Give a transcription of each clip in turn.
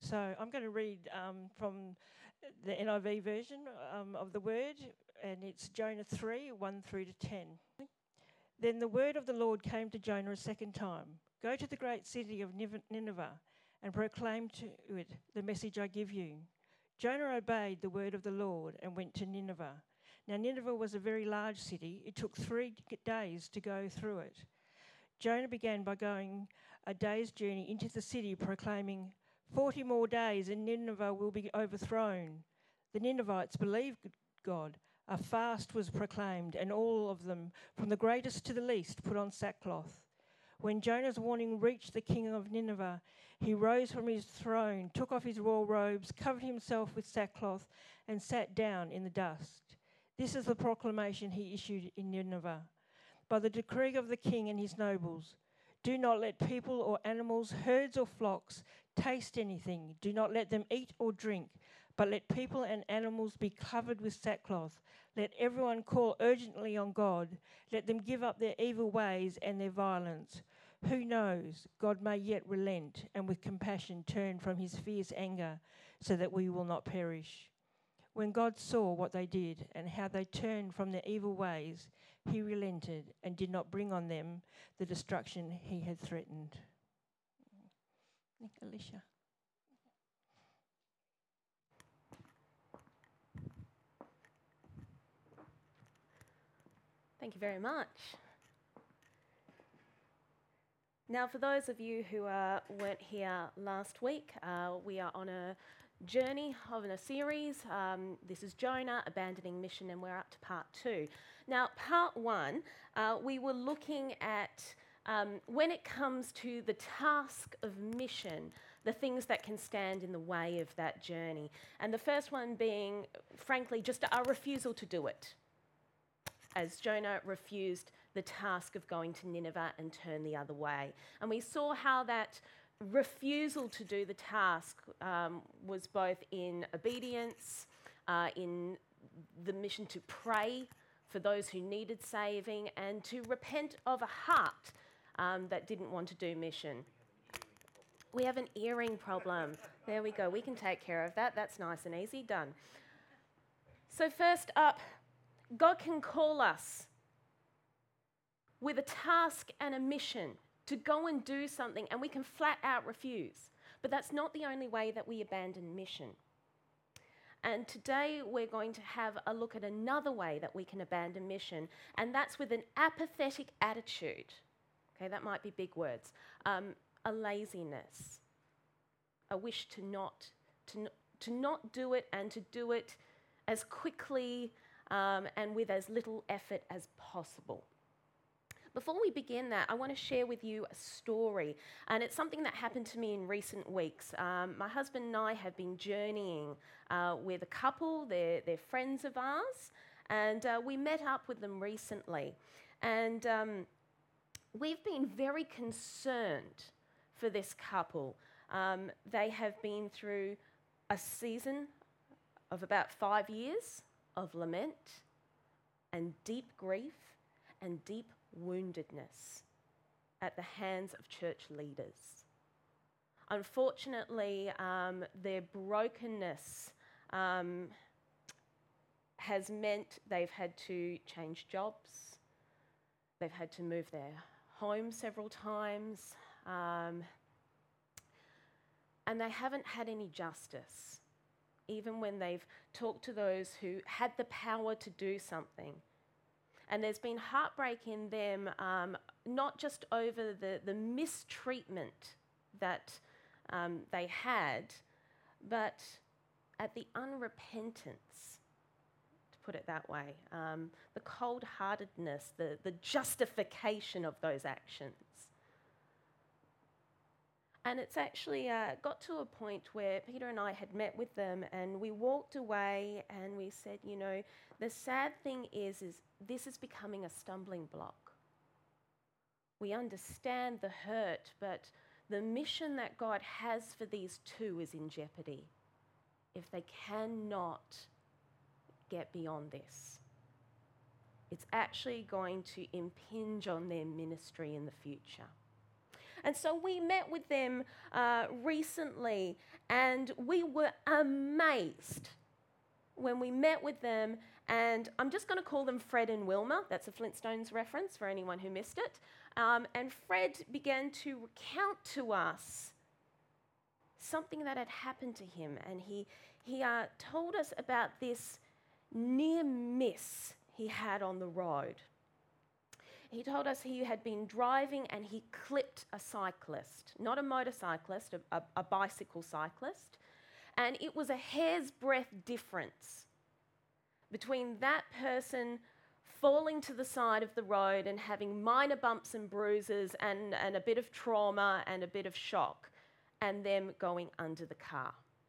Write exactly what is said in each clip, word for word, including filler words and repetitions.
So I'm going to read um, from the N I V version um, of the word, and it's Jonah three, one through to ten. Then the word of the Lord came to Jonah a second time. Go to the great city of Nineveh and proclaim to it the message I give you. Jonah obeyed the word of the Lord and went to Nineveh. Now Nineveh was a very large city. It took three days to go through it. Jonah began by going a day's journey into the city, proclaiming, Forty more days and Nineveh will be overthrown. The Ninevites believed God. A fast was proclaimed, and all of them, from the greatest to the least, put on sackcloth. When Jonah's warning reached the king of Nineveh, he rose from his throne, took off his royal robes, covered himself with sackcloth, and sat down in the dust. This is the proclamation he issued in Nineveh. By the decree of the king and his nobles, do not let people or animals, herds or flocks taste anything. Do not let them eat or drink, but let people and animals be covered with sackcloth. Let everyone call urgently on God. Let them give up their evil ways and their violence. Who knows, God may yet relent and with compassion turn from his fierce anger so that we will not perish. When God saw what they did and how they turned from their evil ways, he relented and did not bring on them the destruction he had threatened. Alicia. Thank you very much. Now, for those of you who uh, weren't here last week, uh, we are on a journey of a series. Um, this is Jonah, Abandoning Mission, and we're up to part two. Now, part one, uh, we were looking at um, when it comes to the task of mission, the things that can stand in the way of that journey. And the first one being, frankly, just a refusal to do it, as Jonah refused the task of going to Nineveh and turn the other way. And we saw how that refusal to do the task um, was both in obedience, uh, in the mission to pray for those who needed saving, and to repent of a heart um, that didn't want to do mission. We have an earring problem. There we go. We can take care of that. That's nice and easy. Done. So first up, God can call us with a task and a mission to go and do something, and we can flat out refuse. But that's not the only way that we abandon mission. And today we're going to have a look at another way that we can abandon mission, and that's with an apathetic attitude. Okay, that might be big words. Um, a laziness, a wish to not, to, to not do it and to do it as quickly um, and with as little effort as possible. Before we begin that, I want to share with you a story, and it's something that happened to me in recent weeks. Um, my husband and I have been journeying uh, with a couple, they're, they're friends of ours, and uh, we met up with them recently. And um, we've been very concerned for this couple. Um, they have been through a season of about five years of lament and deep grief and deep woundedness at the hands of church leaders. Unfortunately, um, their brokenness um, has meant they've had to change jobs, they've had to move their home several times, um, and they haven't had any justice, even when they've talked to those who had the power to do something. And there's been heartbreak in them, um, not just over the, the mistreatment that um, they had, but at the unrepentance, to put it that way, um, the cold-heartedness, the, the justification of those actions. And it's actually uh, got to a point where Peter and I had met with them, and we walked away and we said, you know, the sad thing is, is this is becoming a stumbling block. We understand the hurt, but the mission that God has for these two is in jeopardy if they cannot get beyond this. It's actually going to impinge on their ministry in the future. And so we met with them uh, recently, and we were amazed when we met with them. And I'm just going to call them Fred and Wilma. That's a Flintstones reference for anyone who missed it. Um, and Fred began to recount to us something that had happened to him. And he, he uh, told us about this near miss he had on the road. He told us he had been driving and he clipped a cyclist, not a motorcyclist, a, a, a bicycle cyclist. And it was a hair's breadth difference between that person falling to the side of the road and having minor bumps and bruises and, and a bit of trauma and a bit of shock, and them going under the car.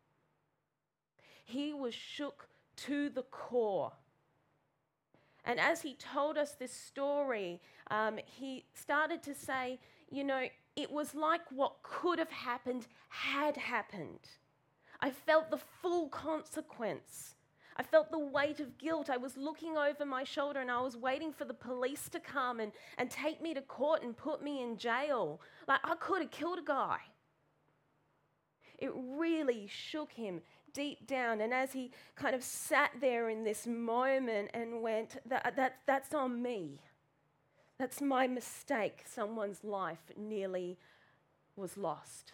He was shook to the core. And as he told us this story, um, he started to say, you know, it was like what could have happened had happened. I felt the full consequence. I felt the weight of guilt. I was looking over my shoulder and I was waiting for the police to come and, and take me to court and put me in jail. Like, I could have killed a guy. It really shook him deep down. And as he kind of sat there in this moment and went, that, that, that's on me. That's my mistake. Someone's life nearly was lost.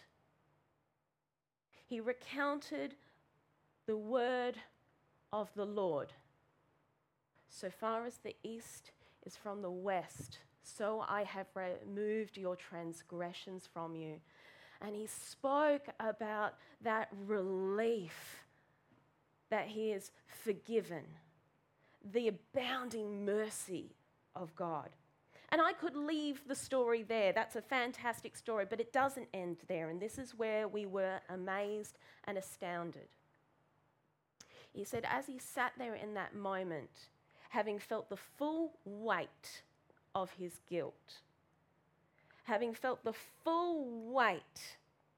He recounted the word of the Lord. So far as the east is from the west, so I have removed your transgressions from you. And he spoke about that relief that he is forgiven, the abounding mercy of God. And I could leave the story there. That's a fantastic story, but it doesn't end there. And this is where we were amazed and astounded. He said, as he sat there in that moment, having felt the full weight of his guilt, having felt the full weight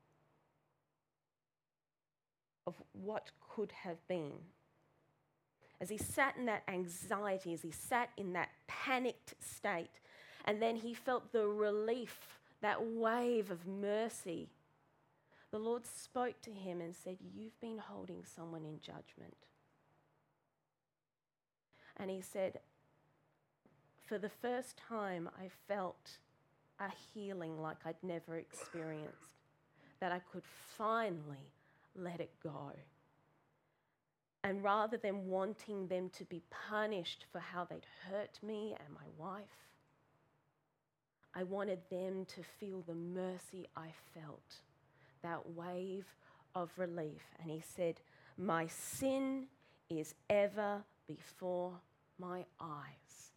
of what could have been, as he sat in that anxiety, as he sat in that panicked state, and then he felt the relief, that wave of mercy, the Lord spoke to him and said, you've been holding someone in judgment. And he said, for the first time, I felt a healing like I'd never experienced, that I could finally let it go. And rather than wanting them to be punished for how they'd hurt me and my wife, I wanted them to feel the mercy I felt, that wave of relief. And he said, my sin is ever before my eyes.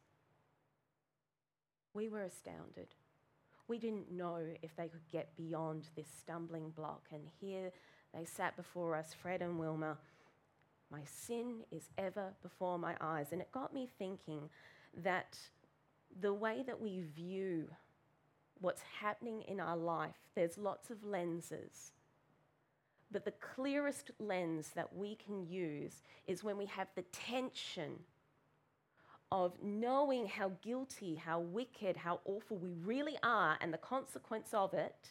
We were astounded. We didn't know if they could get beyond this stumbling block. And here they sat before us, Fred and Wilma. My sin is ever before my eyes. And it got me thinking that the way that we view what's happening in our life, there's lots of lenses. But the clearest lens that we can use is when we have the tension of knowing how guilty, how wicked, how awful we really are and the consequence of it,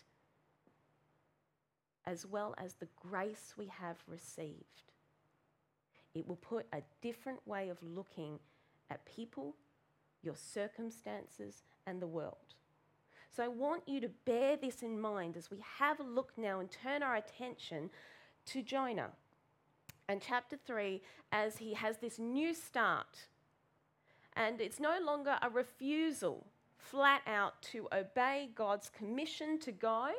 as well as the grace we have received. It will put a different way of looking at people, your circumstances, and the world. So I want you to bear this in mind as we have a look now and turn our attention to Jonah and chapter three, as he has this new start. And it's no longer a refusal flat out to obey God's commission to go.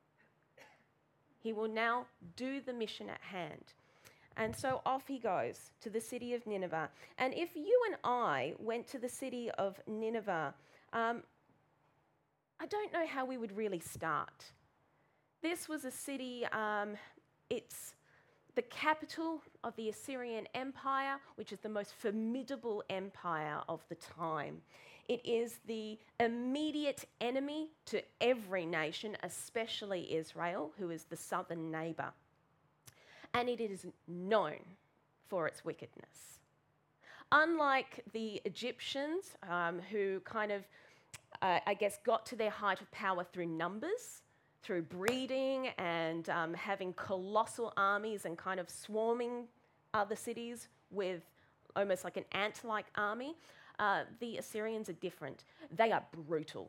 He will now do the mission at hand. And so off he goes to the city of Nineveh. And if you and I went to the city of Nineveh, um, I don't know how we would really start. This was a city, um, it's the capital of the Assyrian Empire, which is the most formidable empire of the time. It is the immediate enemy to every nation, especially Israel, who is the southern neighbour. And it is known for its wickedness. Unlike the Egyptians, um, who kind of, uh, I guess, got to their height of power through numbers, through breeding and um, having colossal armies and kind of swarming other cities with almost like an ant-like army. Uh, the Assyrians are different. They are brutal.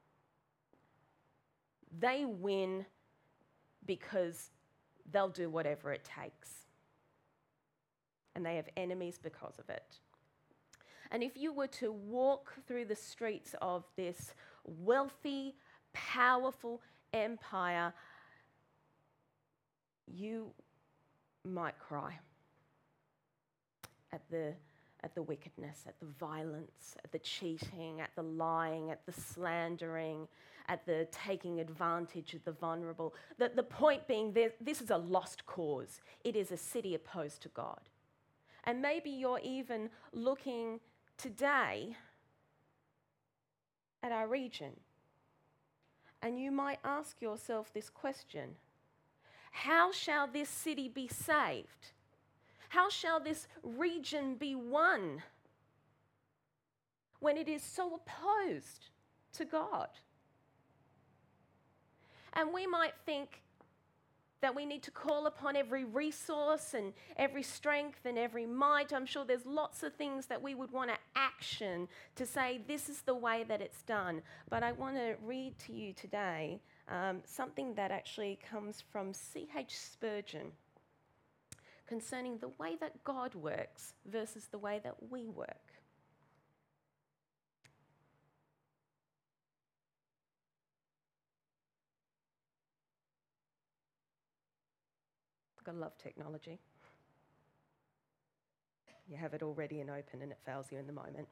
They win because they'll do whatever it takes. And they have enemies because of it. And if you were to walk through the streets of this wealthy, powerful empire, you might cry at the, at the wickedness, at the violence, at the cheating, at the lying, at the slandering, at the taking advantage of the vulnerable. The, the point being, this is a lost cause. It is a city opposed to God. And maybe you're even looking today at our region, and you might ask yourself this question: how shall this city be saved? How shall this region be won when it is so opposed to God? And we might think that we need to call upon every resource and every strength and every might. I'm sure there's lots of things that we would want to action to say this is the way that it's done. But I want to read to you today um, something that actually comes from C H Spurgeon concerning the way that God works versus the way that we work. I love technology. You have it all ready and open and it fails you in the moment.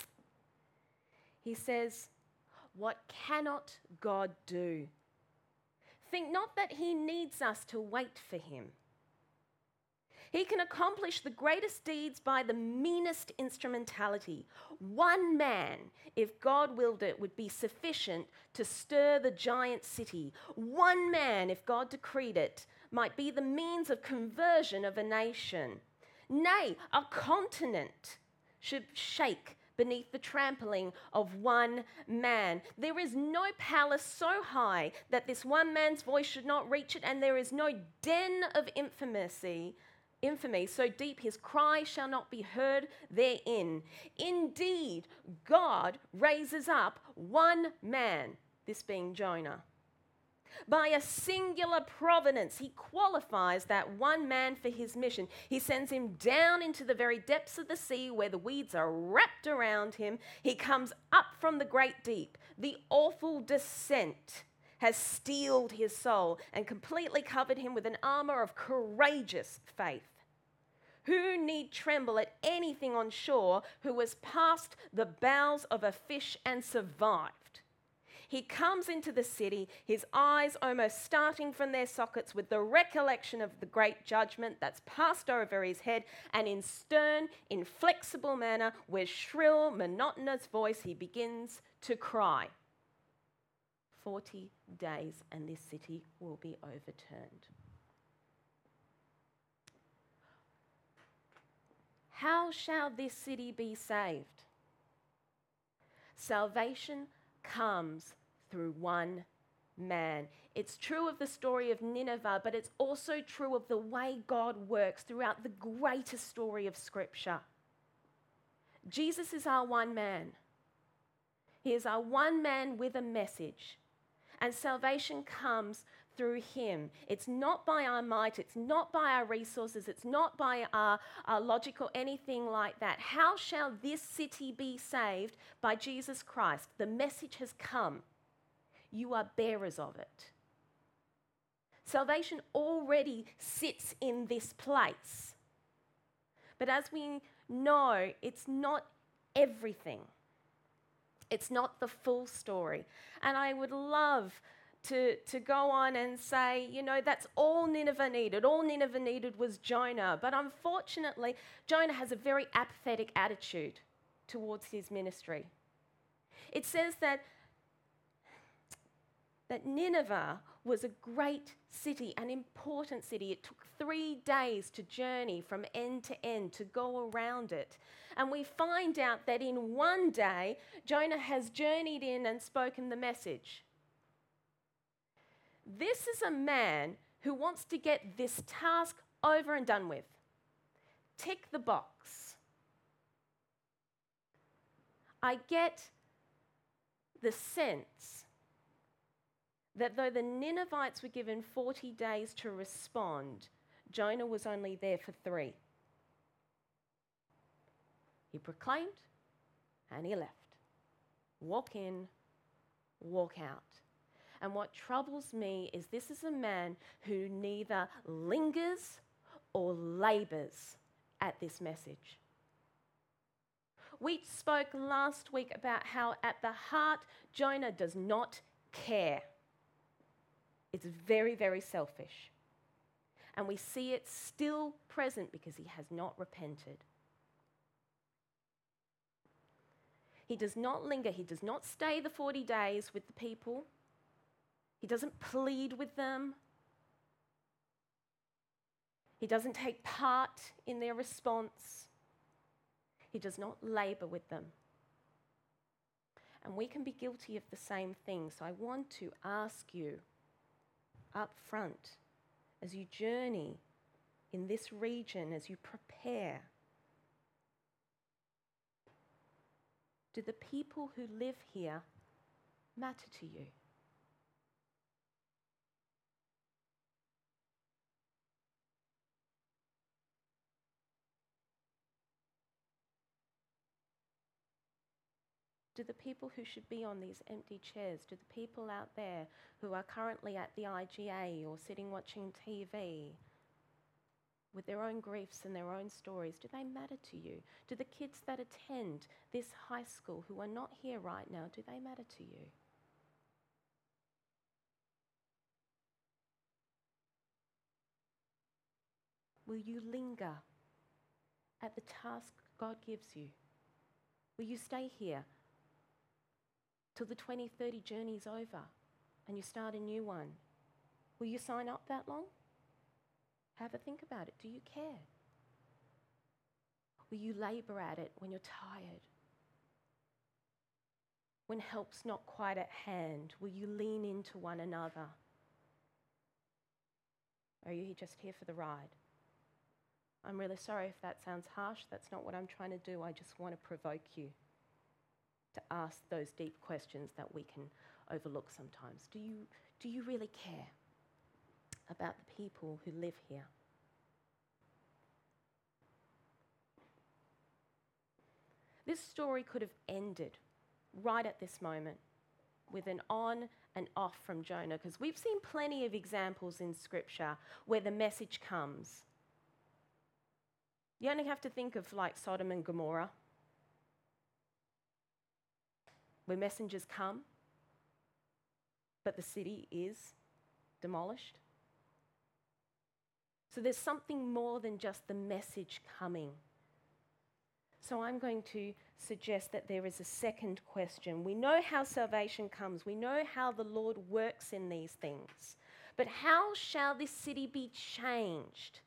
He says, "What cannot God do? Think not that he needs us to wait for him. He can accomplish the greatest deeds by the meanest instrumentality. One man, if God willed it, would be sufficient to stir the giant city. One man, if God decreed it, might be the means of conversion of a nation. Nay, a continent should shake beneath the trampling of one man. There is no palace so high that this one man's voice should not reach it, and there is no den of infamy, infamy so deep his cry shall not be heard therein. Indeed, God raises up one man," this being Jonah. "By a singular providence, he qualifies that one man for his mission. He sends him down into the very depths of the sea where the weeds are wrapped around him. He comes up from the great deep. The awful descent has steeled his soul and completely covered him with an armor of courageous faith. Who need tremble at anything on shore who has passed the bowels of a fish and survived? He comes into the city, his eyes almost starting from their sockets with the recollection of the great judgment that's passed over his head, and in stern, inflexible manner, with shrill, monotonous voice, he begins to cry. Forty days and this city will be overturned." How shall this city be saved? Salvation comes through one man. It's true of the story of Nineveh, but it's also true of the way God works throughout the greatest story of Scripture. Jesus is our one man. He is our one man with a message, and salvation comes through him. It's not by our might, it's not by our resources, it's not by our, our logic or anything like that. How shall this city be saved? By Jesus Christ. The message has come. You are bearers of it. Salvation already sits in this place. But as we know, it's not everything. It's not the full story. And I would love to, to go on and say, you know, that's all Nineveh needed. All Nineveh needed was Jonah. But unfortunately, Jonah has a very apathetic attitude towards his ministry. It says that, that Nineveh was a great city, an important city. It took three days to journey from end to end, to go around it. And we find out that in one day, Jonah has journeyed in and spoken the message. This is a man who wants to get this task over and done with. Tick the box. I get the sense that though the Ninevites were given forty days to respond, Jonah was only there for three. He proclaimed and he left. Walk in, walk out. And what troubles me is this is a man who neither lingers or labours at this message. We spoke last week about how at the heart, Jonah does not care. It's very, very selfish. And we see it still present because he has not repented. He does not linger. He does not stay the forty days with the people. He doesn't plead with them. He doesn't take part in their response. He does not labour with them. And we can be guilty of the same thing. So I want to ask you up front, as you journey in this region, as you prepare, do the people who live here matter to you? Do the people who should be on these empty chairs, do the people out there who are currently at the I G A or sitting watching T V with their own griefs and their own stories, do they matter to you? Do the kids that attend this high school who are not here right now, do they matter to you? Will you linger at the task God gives you? Will you stay here till the twenty thirty journey's over and you start a new one? Will you sign up that long? Have a think about it. Do you care? Will you labour at it when you're tired? When help's not quite at hand, will you lean into one another? Or are you just here for the ride? I'm really sorry if that sounds harsh. That's not what I'm trying to do. I just want to provoke you to ask those deep questions that we can overlook sometimes. Do you, do you really care about the people who live here? This story could have ended right at this moment with an on and off from Jonah, because we've seen plenty of examples in Scripture where the message comes. You only have to think of like Sodom and Gomorrah, where messengers come, but the city is demolished. So there's something more than just the message coming. So I'm going to suggest that there is a second question. We know how salvation comes. We know how the Lord works in these things. But how shall this city be changed?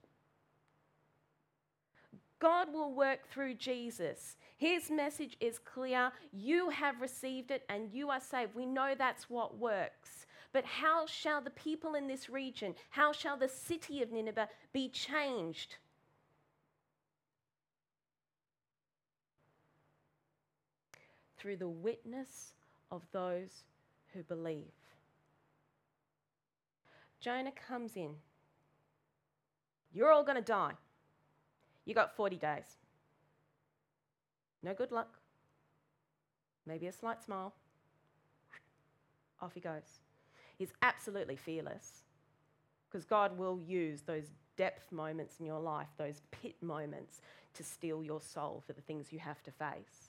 God will work through Jesus. His message is clear. You have received it and you are saved. We know that's what works. But how shall the people in this region, how shall the city of Nineveh be changed? Through the witness of those who believe. Jonah comes in. You're all going to die. You got forty days. No good luck. Maybe a slight smile. Off he goes. He's absolutely fearless, because God will use those depth moments in your life, those pit moments, to steal your soul for the things you have to face.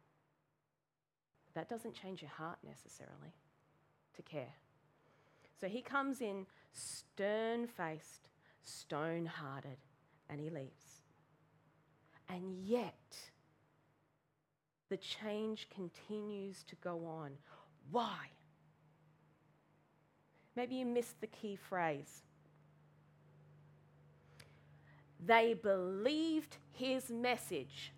That doesn't change your heart necessarily to care. So he comes in stern-faced, stone-hearted, and he leaves. And yet, the change continues to go on. Why? Maybe you missed the key phrase. They believed his message.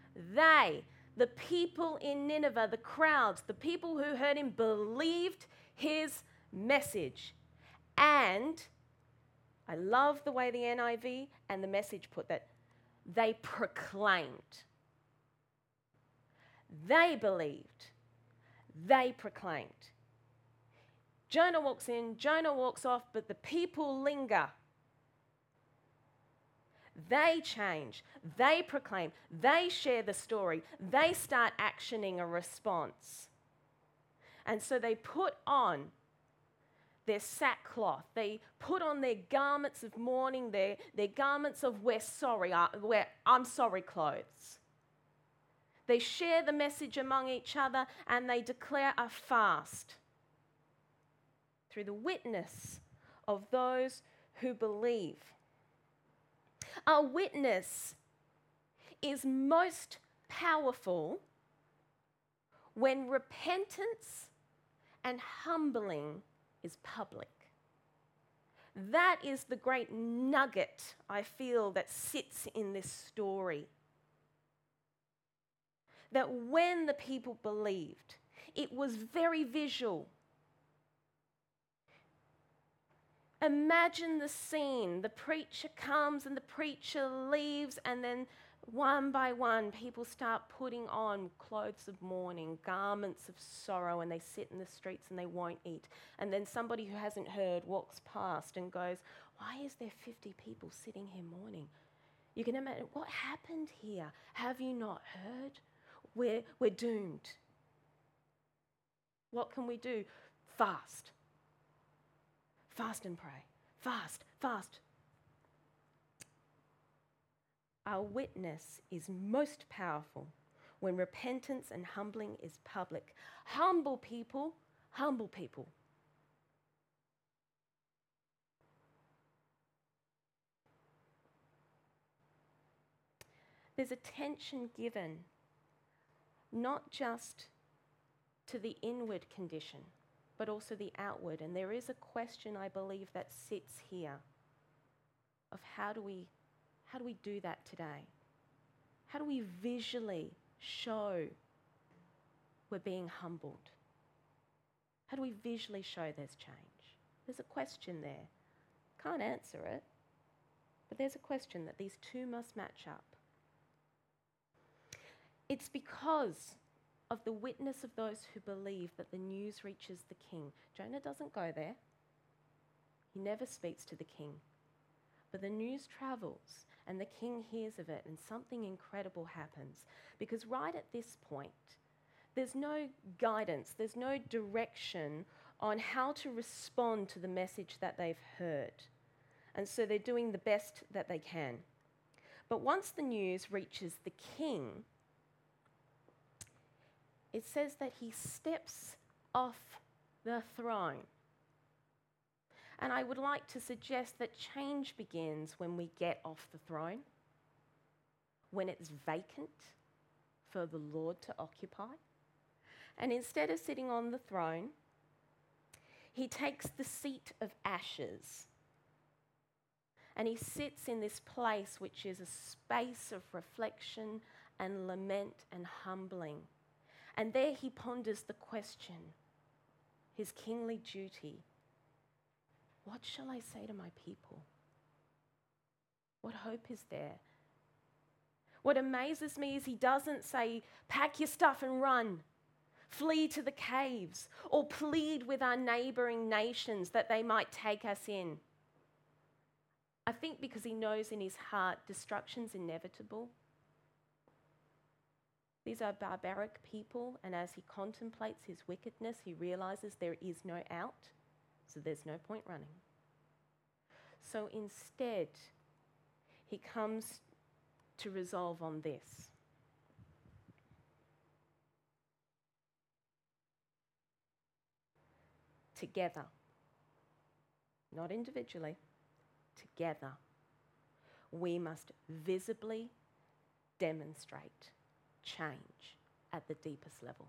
They, the people in Nineveh, the crowds, the people who heard him, believed his message. And I love the way the N I V and the Message put that. They proclaimed. They believed. They proclaimed. Jonah walks in, Jonah walks off, but the people linger. They change. They proclaim. They share the story. They start actioning a response. And so they put on their sackcloth. They put on their garments of mourning, their, their garments of we're sorry, uh, we're, I'm sorry clothes. They share the message among each other and they declare a fast through the witness of those who believe. A witness is most powerful when repentance and humbling is public. That is the great nugget I feel that sits in this story. That when the people believed, it was very visual. Imagine the scene. The preacher comes and the preacher leaves, and then one by one, people start putting on clothes of mourning, garments of sorrow, and they sit in the streets and they won't eat. And then somebody who hasn't heard walks past and goes, why is there fifty people sitting here mourning? You can imagine, what happened here? Have you not heard? We're, we're doomed. What can we do? Fast. Fast and pray. Fast, fast. Our witness is most powerful when repentance and humbling is public. Humble people, humble people. There's attention given not just to the inward condition, but also the outward. And there is a question, I believe, that sits here of how do we How do we do that today? How do we visually show we're being humbled? How do we visually show there's change? There's a question there. Can't answer it, but there's a question that these two must match up. It's because of the witness of those who believe that the news reaches the king. Jonah doesn't go there. He never speaks to the king. But the news travels and the king hears of it and something incredible happens. Because right at this point, there's no guidance, there's no direction on how to respond to the message that they've heard. And so they're doing the best that they can. But once the news reaches the king, it says that he steps off the throne. And I would like to suggest that change begins when we get off the throne, when it's vacant for the Lord to occupy. And instead of sitting on the throne, he takes the seat of ashes. And he sits in this place which is a space of reflection and lament and humbling. And there he ponders the question, his kingly duty. What shall I say to my people? What hope is there? What amazes me is he doesn't say, pack your stuff and run, flee to the caves, or plead with our neighbouring nations that they might take us in. I think because he knows in his heart destruction's inevitable. These are barbaric people, and as he contemplates his wickedness, he realizes there is no out, so there's no point running. So instead, he comes to resolve on this. Together, not individually, together, we must visibly demonstrate change at the deepest level.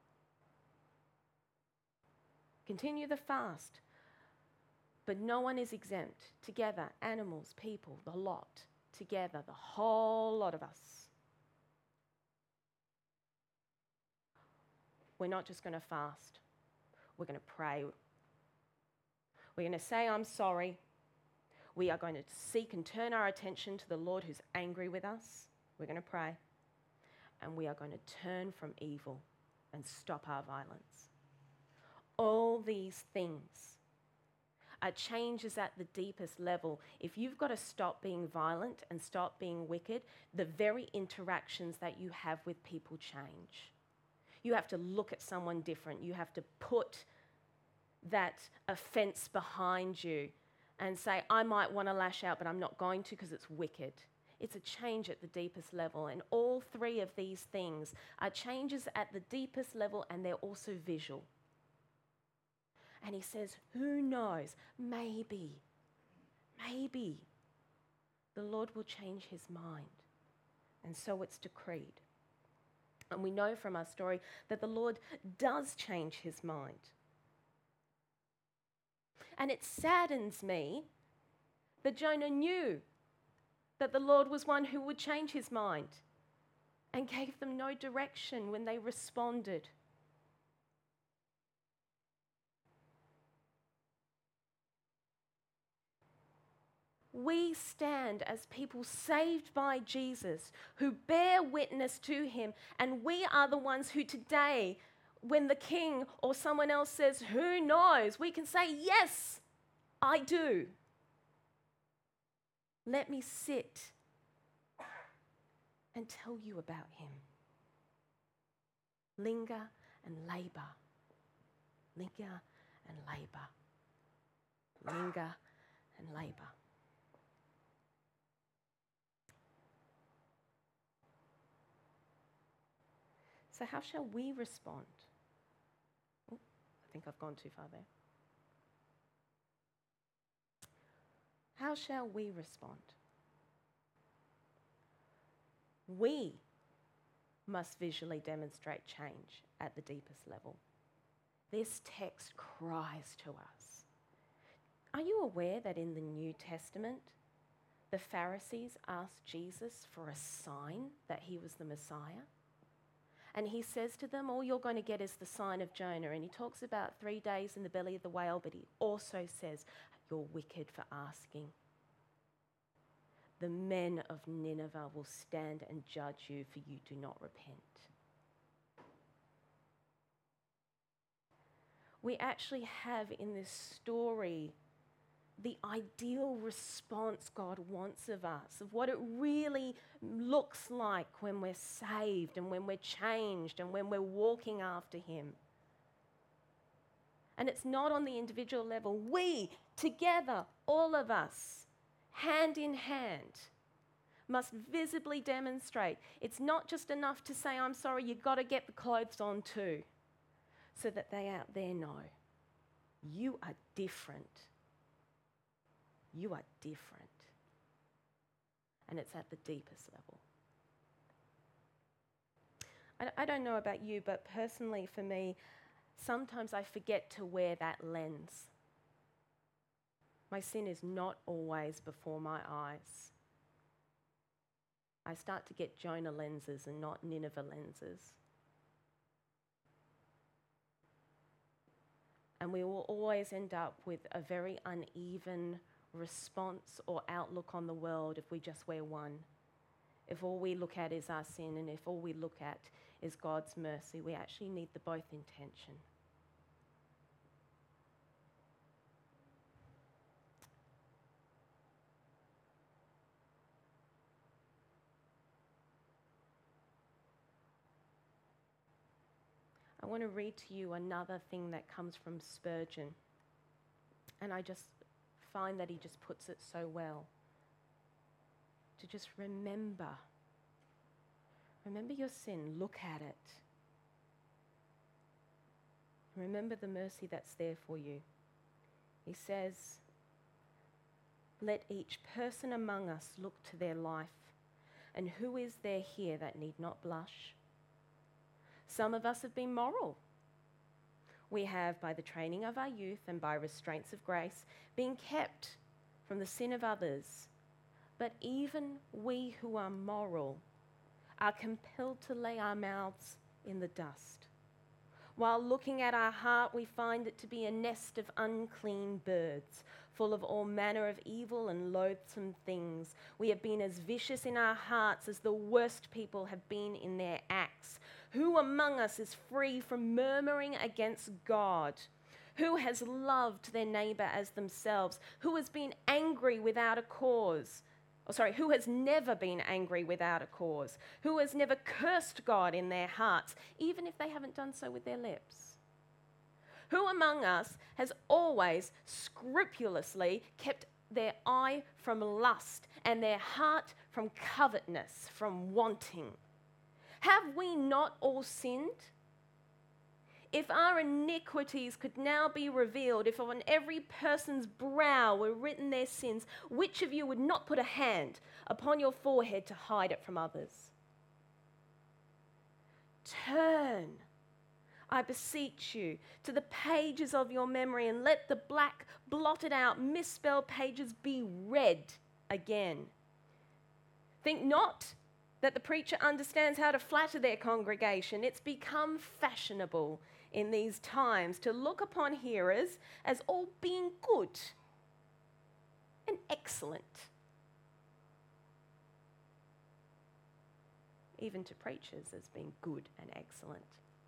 Continue the fast, but no one is exempt. Together, animals, people, the lot, together, the whole lot of us. We're not just going to fast. We're going to pray. We're going to say, I'm sorry. We are going to seek and turn our attention to the Lord who's angry with us. We're going to pray. And we are going to turn from evil and stop our violence. All these things are changes at the deepest level. If you've got to stop being violent and stop being wicked, the very interactions that you have with people change. You have to look at someone different. You have to put that offense behind you and say, I might want to lash out, but I'm not going to because it's wicked. It's a change at the deepest level. And all three of these things are changes at the deepest level, and they're also visual. And he says, who knows? Maybe, maybe the Lord will change his mind. And so it's decreed. And we know from our story that the Lord does change his mind. And it saddens me that Jonah knew that the Lord was one who would change his mind and gave them no direction when they responded. We stand as people saved by Jesus who bear witness to him, and we are the ones who today, when the king or someone else says, who knows, we can say, yes, I do. Let me sit and tell you about him. Linger and labour. Linger and labour. Linger and labour. So how shall we respond? Oh, I think I've gone too far there. How shall we respond? We must visually demonstrate change at the deepest level. This text cries to us. Are you aware that in the New Testament, the Pharisees asked Jesus for a sign that he was the Messiah? And he says to them, all you're going to get is the sign of Jonah. And he talks about three days in the belly of the whale, but he also says, you're wicked for asking. The men of Nineveh will stand and judge you, for you do not repent. We actually have in this story the ideal response God wants of us, of what it really looks like when we're saved and when we're changed and when we're walking after him. And it's not on the individual level. We, together, all of us, hand in hand, must visibly demonstrate. It's not just enough to say, I'm sorry, you've got to get the clothes on too, so that they out there know you are different. You are different. And it's at the deepest level. I, I don't know about you, but personally for me, sometimes I forget to wear that lens. My sin is not always before my eyes. I start to get Jonah lenses and not Nineveh lenses. And we will always end up with a very uneven response or outlook on the world if we just wear one. If all we look at is our sin, and if all we look at is God's mercy, we actually need the both in tension. I want to read to you another thing that comes from Spurgeon. And I just find that he just puts it so well. To just remember. Remember your sin. Look at it. Remember the mercy that's there for you. He says, let each person among us look to their life. And who is there here that need not blush? Some of us have been moral. We have, by the training of our youth and by restraints of grace, been kept from the sin of others. But even we who are moral are compelled to lay our mouths in the dust. While looking at our heart, we find it to be a nest of unclean birds, full of all manner of evil and loathsome things. We have been as vicious in our hearts as the worst people have been in their acts. Who among us is free from murmuring against God? Who has loved their neighbor as themselves? Who has been angry without a cause? Oh, sorry, who has never been angry without a cause? Who has never cursed God in their hearts, even if they haven't done so with their lips? Who among us has always scrupulously kept their eye from lust and their heart from covetousness, from wanting? Have we not all sinned? If our iniquities could now be revealed, if on every person's brow were written their sins, which of you would not put a hand upon your forehead to hide it from others? Turn, I beseech you, to the pages of your memory, and let the black, blotted out, misspelled pages be read again. Think not that the preacher understands how to flatter their congregation. It's become fashionable in these times to look upon hearers as all being good and excellent, even to preachers as being good and excellent.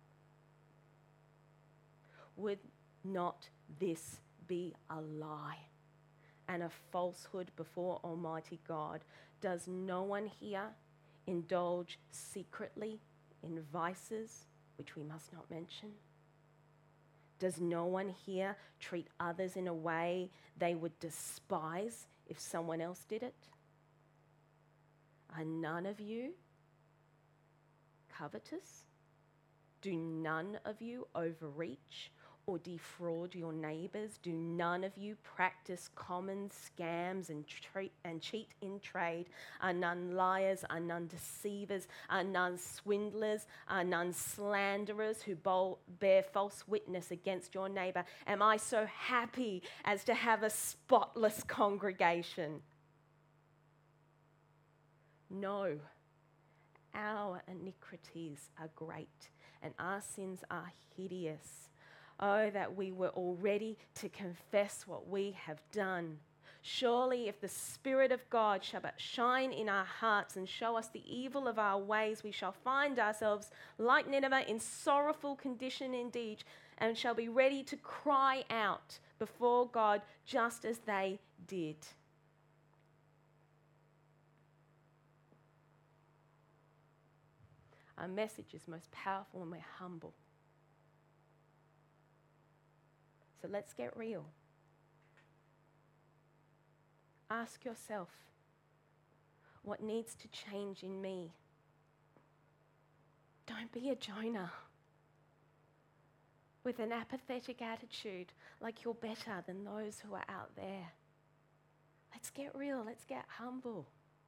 Would not this be a lie and a falsehood before Almighty God? Does no one here indulge secretly in vices which we must not mention? Does no one here treat others in a way they would despise if someone else did it? Are none of you covetous? Do none of you overreach or defraud your neighbours? Do none of you practice common scams and, tre- and cheat in trade? Are none liars? Are none deceivers? Are none swindlers? Are none slanderers who bold, bear false witness against your neighbour? Am I so happy as to have a spotless congregation? No. Our iniquities are great and our sins are hideous. Oh, that we were all ready to confess what we have done. Surely if the Spirit of God shall but shine in our hearts and show us the evil of our ways, we shall find ourselves like Nineveh in sorrowful condition indeed, and shall be ready to cry out before God just as they did. Our message is most powerful when we're humble. So let's get real. Ask yourself, what needs to change in me? Don't be a Jonah with an apathetic attitude like you're better than those who are out there. Let's get real. Let's get humble.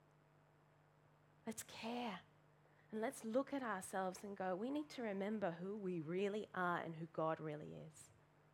Let's care. And let's look at ourselves and go, we need to remember who we really are and who God really is.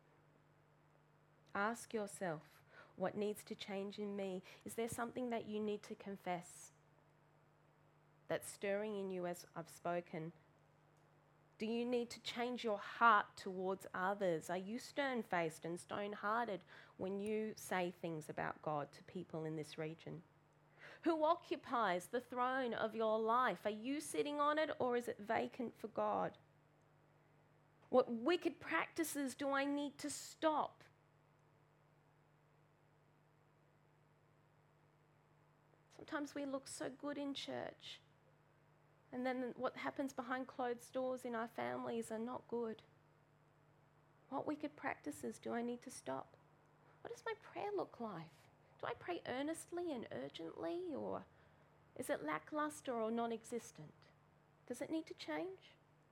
Ask yourself, what needs to change in me? Is there something that you need to confess that's stirring in you as I've spoken? Do you need to change your heart towards others? Are you stern-faced and stone-hearted when you say things about God to people in this region? Who occupies the throne of your life? Are you sitting on it, or is it vacant for God? What wicked practices do I need to stop? Sometimes we look so good in church, and then what happens behind closed doors in our families are not good. What wicked practices do I need to stop? What does my prayer look like? Do I pray earnestly and urgently, or is it lackluster or non-existent? Does it need to change?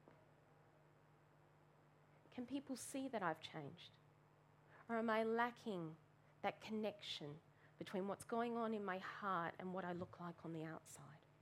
Can people see that I've changed? Or am I lacking that connection between what's going on in my heart and what I look like on the outside?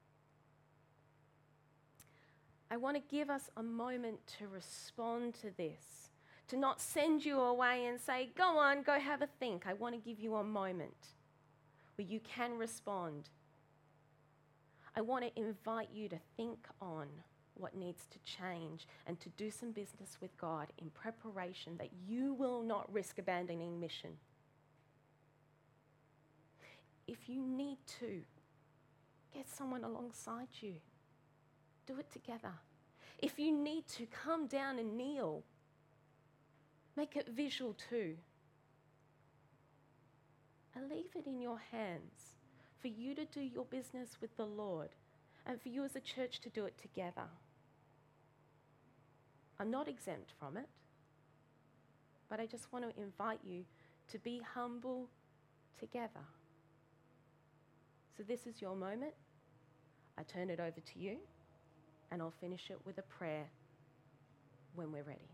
I want to give us a moment to respond to this, to not send you away and say, go on, go have a think. I want to give you a moment where you can respond. I want to invite you to think on what needs to change and to do some business with God in preparation that you will not risk abandoning mission. If you need to, get someone alongside you. Do it together. If you need to, come down and kneel. Make it visual too. And leave it in your hands for you to do your business with the Lord and for you as a church to do it together. I'm not exempt from it, but I just want to invite you to be humble together. So this is your moment. I turn it over to you, and I'll finish it with a prayer when we're ready.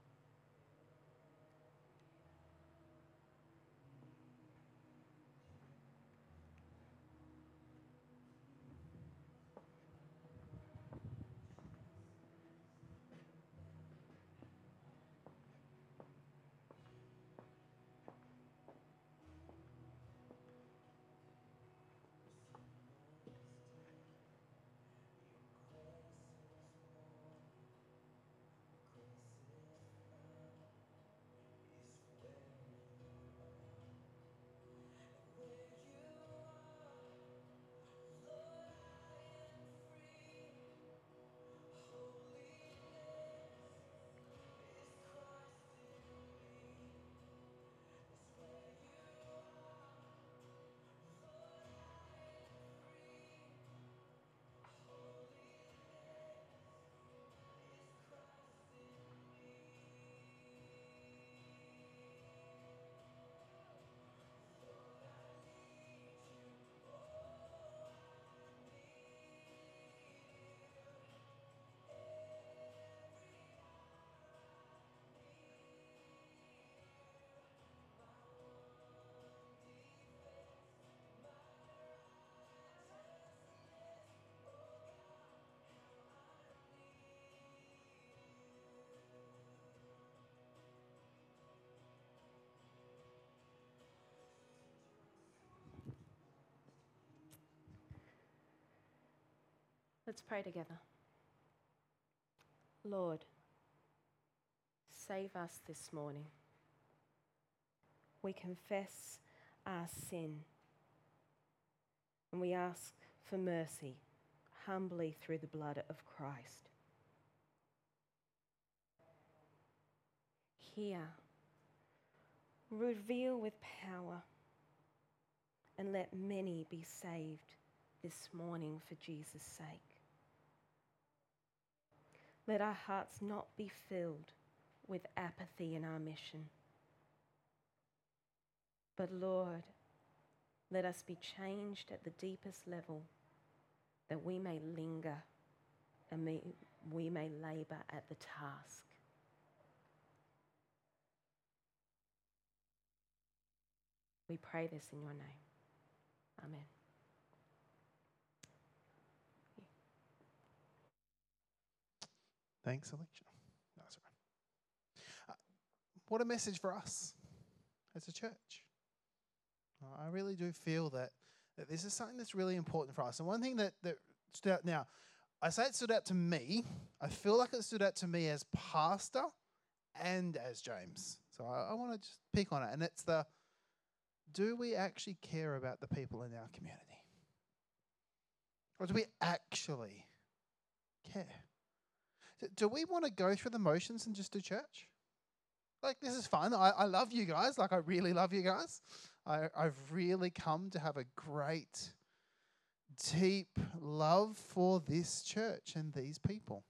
Let's pray together. Lord, save us this morning. We confess our sin and we ask for mercy humbly through the blood of Christ. Hear, reveal with power, and let many be saved this morning for Jesus' sake. Let our hearts not be filled with apathy in our mission. But Lord, let us be changed at the deepest level that we may linger and may, we may labour at the task. We pray this in your name. Amen. Thanks, Alicia. No, sorry. Uh, what a message for us as a church. Uh, I really do feel that, that this is something that's really important for us. And one thing that, that stood out now, I say it stood out to me. I feel like it stood out to me as pastor and as James. So I, I want to just pick on it. And it's the, do we actually care about the people in our community? Or do we actually care? Do we want to go through the motions and just do church? Like, this is fun. I, I love you guys. Like, I really love you guys. I, I've really come to have a great, deep love for this church and these people.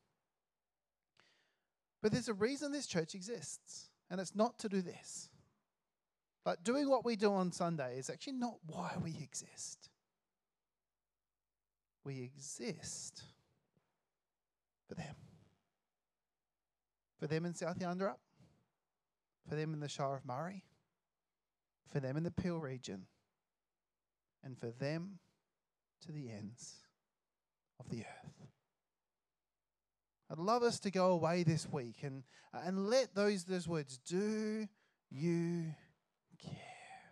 But there's a reason this church exists, and it's not to do this. Like, doing what we do on Sunday is actually not why we exist. We exist for them. For them in South Yandarup, for them in the Shire of Murray, for them in the Peel region, and for them to the ends of the earth. I'd love us to go away this week and, uh, and let those, those words, do you care,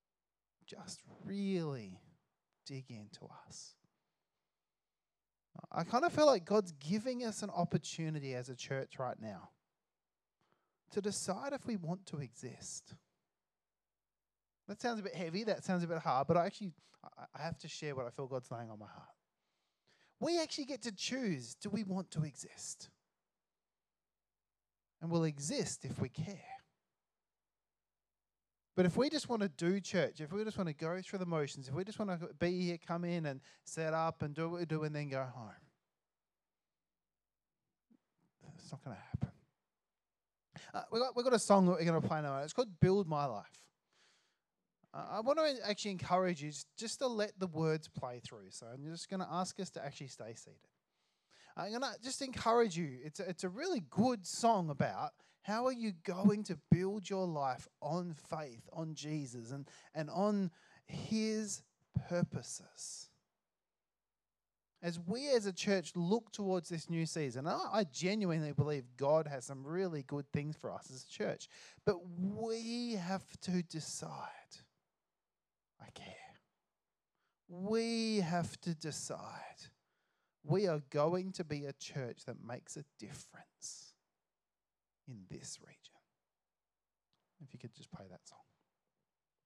just really dig into us. I kind of feel like God's giving us an opportunity as a church right now to decide if we want to exist. That sounds a bit heavy, that sounds a bit hard, but I actually, I have to share what I feel God's laying on my heart. We actually get to choose, do we want to exist? And we'll exist if we care. But if we just want to do church, if we just want to go through the motions, if we just want to be here, come in and set up and do what we do and then go home, it's not going to happen. Uh, we've got, we got a song that we're going to play now. It's called Build My Life. Uh, I want to actually encourage you just to let the words play through. So I'm just going to ask us to actually stay seated. I'm going to just encourage you. It's a, it's a really good song about how are you going to build your life on faith, on Jesus, and, and on his purposes. As we as a church look towards this new season, I, I genuinely believe God has some really good things for us as a church. But we have to decide, I care. We have to decide we are going to be a church that makes a difference in this region. If you could just play that song.